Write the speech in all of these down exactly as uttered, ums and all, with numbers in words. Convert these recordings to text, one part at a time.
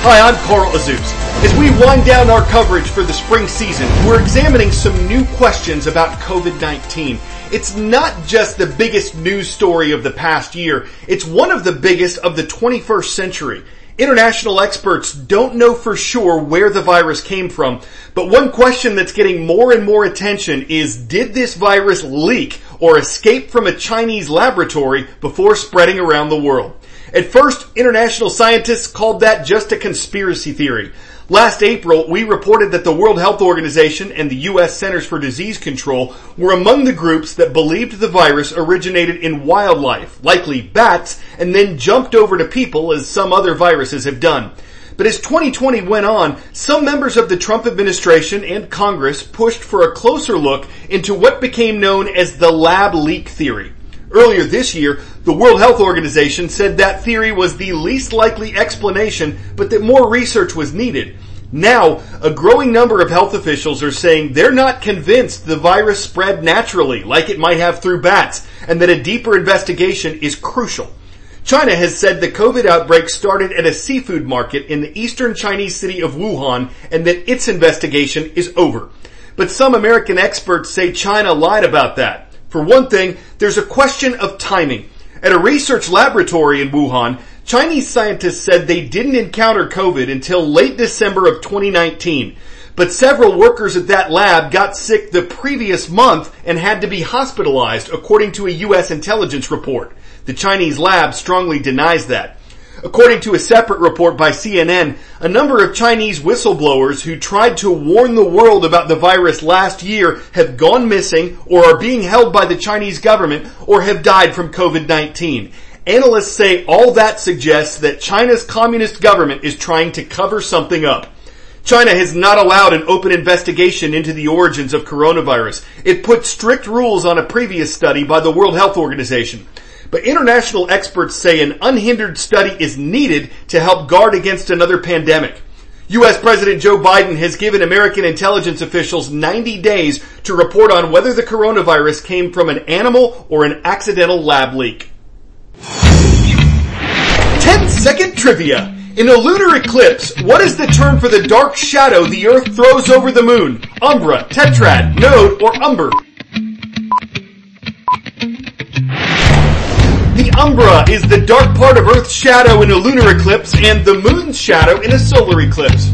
Hi, I'm Carl Azuz. As we wind down our coverage for the spring season, we're examining some new questions about covid nineteen. It's not just the biggest news story of the past year, it's one of the biggest of the twenty-first century. International experts don't know for sure where the virus came from, but one question that's getting more and more attention is, did this virus leak or escape from a Chinese laboratory before spreading around the world? At first, international scientists called that just a conspiracy theory. Last April, we reported that the World Health Organization and the U S Centers for Disease Control were among the groups that believed the virus originated in wildlife, likely bats, and then jumped over to people as some other viruses have done. But as twenty twenty went on, some members of the Trump administration and Congress pushed for a closer look into what became known as the lab leak theory. Earlier this year, the World Health Organization said that theory was the least likely explanation, but that more research was needed. Now, a growing number of health officials are saying they're not convinced the virus spread naturally, like it might have through bats, and that a deeper investigation is crucial. China has said the COVID outbreak started at a seafood market in the eastern Chinese city of Wuhan, and that its investigation is over. But some American experts say China lied about that. For one thing, there's a question of timing. At a research laboratory in Wuhan, Chinese scientists said they didn't encounter COVID until late December of twenty nineteen. But several workers at that lab got sick the previous month and had to be hospitalized, according to a U S intelligence report. The Chinese lab strongly denies that. According to a separate report by C N N, a number of Chinese whistleblowers who tried to warn the world about the virus last year have gone missing or are being held by the Chinese government or have died from covid nineteen. Analysts say all that suggests that China's communist government is trying to cover something up. China has not allowed an open investigation into the origins of coronavirus. It put strict rules on a previous study by the World Health Organization. But international experts say an unhindered study is needed to help guard against another pandemic. U S President Joe Biden has given American intelligence officials ninety days to report on whether the coronavirus came from an animal or an accidental lab leak. ten second trivia. In a lunar eclipse, what is the term for the dark shadow the Earth throws over the moon? Umbra, tetrad, node, or umber? The umbra is the dark part of Earth's shadow in a lunar eclipse and the moon's shadow in a solar eclipse.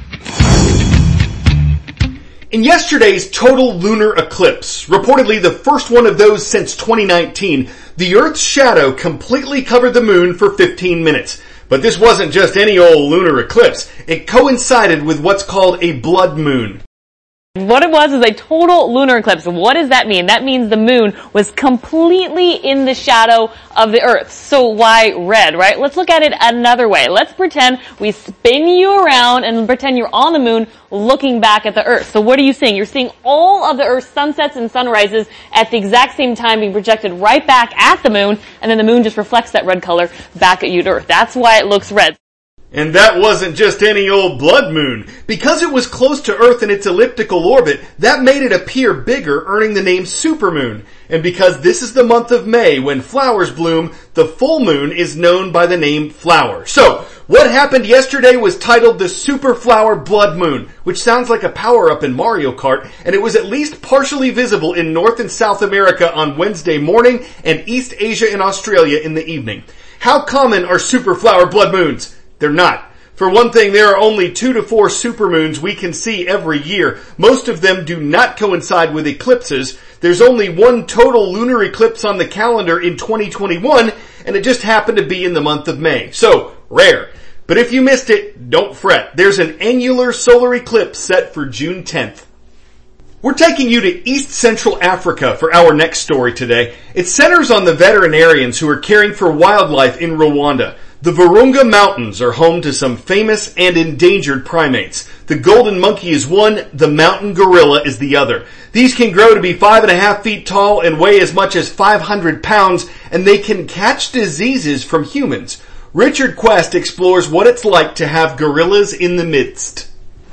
In yesterday's total lunar eclipse, reportedly the first one of those since twenty nineteen, the Earth's shadow completely covered the moon for fifteen minutes. But this wasn't just any old lunar eclipse. It coincided with what's called a blood moon. What it was is a total lunar eclipse. What does that mean? That means the moon was completely in the shadow of the Earth. So why red, right? Let's look at it another way. Let's pretend we spin you around and pretend you're on the moon looking back at the Earth. So what are you seeing? You're seeing all of the Earth's sunsets and sunrises at the exact same time being projected right back at the moon, and then the moon just reflects that red color back at you to Earth. That's why it looks red. And that wasn't just any old blood moon. Because it was close to Earth in its elliptical orbit, that made it appear bigger, earning the name supermoon. And because this is the month of May when flowers bloom, the full moon is known by the name flower. So, what happened yesterday was titled the Super Flower Blood Moon, which sounds like a power-up in Mario Kart, and it was at least partially visible in North and South America on Wednesday morning and East Asia and Australia in the evening. How common are super flower blood moons? They're not. For one thing, there are only two to four supermoons we can see every year. Most of them do not coincide with eclipses. There's only one total lunar eclipse on the calendar in twenty twenty-one, and it just happened to be in the month of May. So, rare. But if you missed it, don't fret. There's an annular solar eclipse set for June tenth. We're taking you to East Central Africa for our next story today. It centers on the veterinarians who are caring for wildlife in Rwanda. The Virunga Mountains are home to some famous and endangered primates. The golden monkey is one, the mountain gorilla is the other. These can grow to be five and a half feet tall and weigh as much as five hundred pounds, and they can catch diseases from humans. Richard Quest explores what it's like to have gorillas in the midst.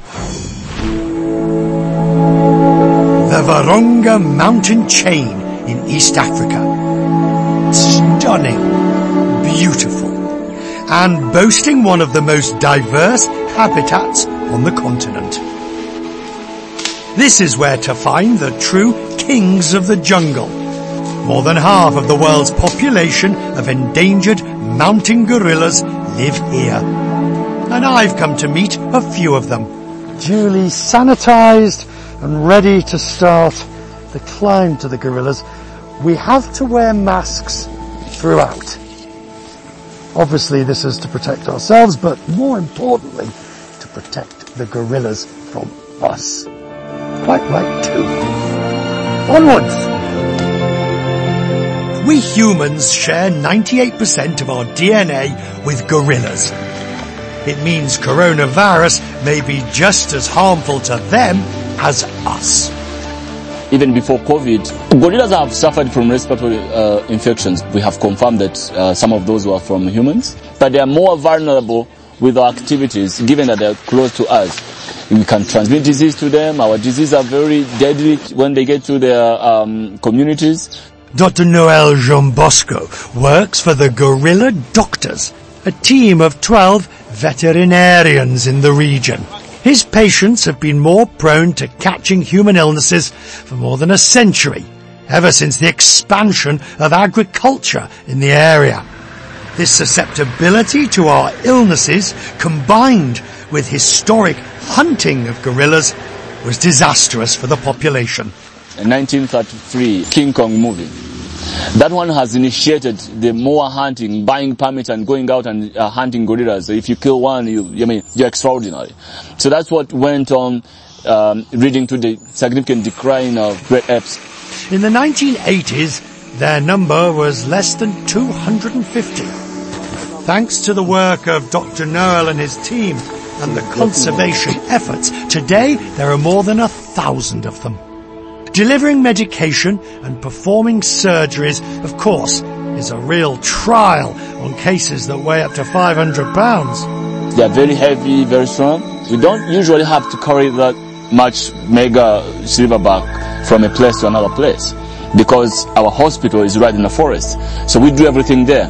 The Virunga mountain chain in East Africa. Stunning, beautiful. and boasting one of the most diverse habitats on the continent. This is where to find the true kings of the jungle. More than half of the world's population of endangered mountain gorillas live here. And I've come to meet a few of them. Duly sanitized and ready to start the climb to the gorillas, we have to wear masks throughout. Obviously this is to protect ourselves, but more importantly, to protect the gorillas from us. Quite right too. Onwards! We humans share ninety-eight percent of our D N A with gorillas. It means coronavirus may be just as harmful to them as us. Even before COVID, gorillas have suffered from respiratory uh, infections. We have confirmed that uh, some of those were from humans, but they are more vulnerable with our activities, given that they are close to us. We can transmit disease to them. Our diseases are very deadly when they get to their um, communities. Doctor Noel Jean Bosco works for the Gorilla Doctors, a team of twelve veterinarians in the region. His patients have been more prone to catching human illnesses for more than a century, ever since the expansion of agriculture in the area. This susceptibility to our illnesses, combined with historic hunting of gorillas, was disastrous for the population. In nineteen thirty-three King Kong movie, that one has initiated the more hunting, buying permits and going out and uh, hunting gorillas. So if you kill one, you, I mean, you're extraordinary. So that's what went on, um, leading to the significant decline of great apes. In the nineteen eighties, their number was less than two hundred fifty. Thanks to the work of Doctor Noel and his team and the conservation efforts, today there are more than a thousand of them. Delivering medication and performing surgeries, of course, is a real trial on cases that weigh up to five hundred pounds. They are very heavy, very strong. We don't usually have to carry that much mega silverback from a place to another place because our hospital is right in the forest. So we do everything there.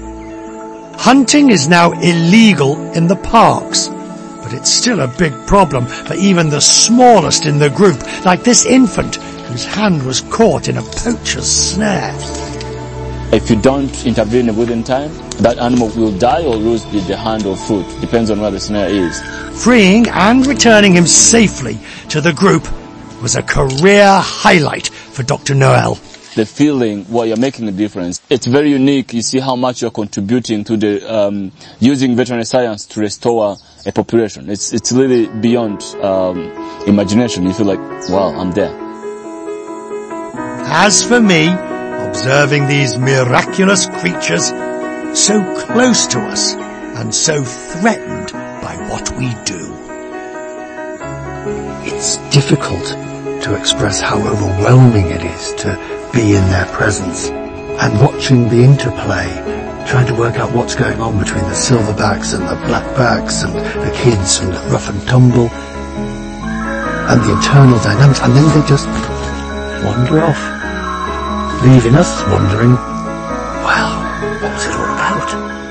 Hunting is now illegal in the parks, but it's still a big problem for even the smallest in the group, like this infant whose hand was caught in a poacher's snare. If you don't intervene within time, that animal will die or lose the, the hand or foot, depends on where the snare is. Freeing and returning him safely to the group was a career highlight for Doctor Noel. The feeling, well, you're making a difference. It's very unique. You see how much you're contributing to the, um, using veterinary science to restore a population. It's, it's really beyond, um, imagination. You feel like, wow, I'm there. As for me, observing these miraculous creatures so close to us and so threatened by what we do. It's difficult to express how overwhelming it is to be in their presence and watching the interplay, trying to work out what's going on between the silverbacks and the blackbacks and the kids and the rough and tumble and the internal dynamics, and then they just wander off, leaving us wondering, well, what's it all about?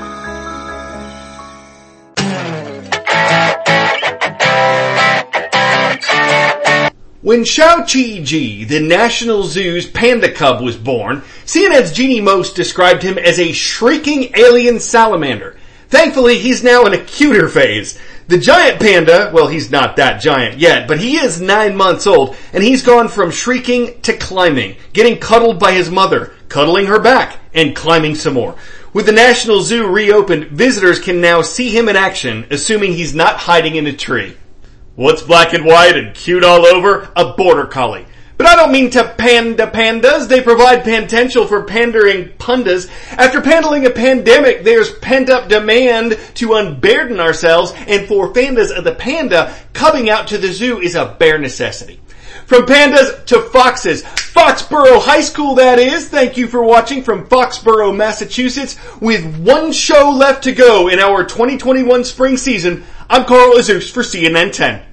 When Xiao Qi-ji, the National Zoo's panda cub, was born, C N N's Jeannie Most described him as a shrieking alien salamander. Thankfully, he's now in a cuter phase. The giant panda, well, he's not that giant yet, but he is nine months old, and he's gone from shrieking to climbing, getting cuddled by his mother, cuddling her back, and climbing some more. With the National Zoo reopened, visitors can now see him in action, assuming he's not hiding in a tree. What's black and white and cute all over? A border collie. But I don't mean to panda pandas. They provide potential for pandering pundas. After handling a pandemic, there's pent-up demand to unburden ourselves, and for pandas of the panda, coming out to the zoo is a bare necessity. From pandas to foxes. Foxborough High School, that is. Thank you for watching from Foxborough, Massachusetts. With one show left to go in our twenty twenty-one spring season, I'm Carl Azuz for C N N ten.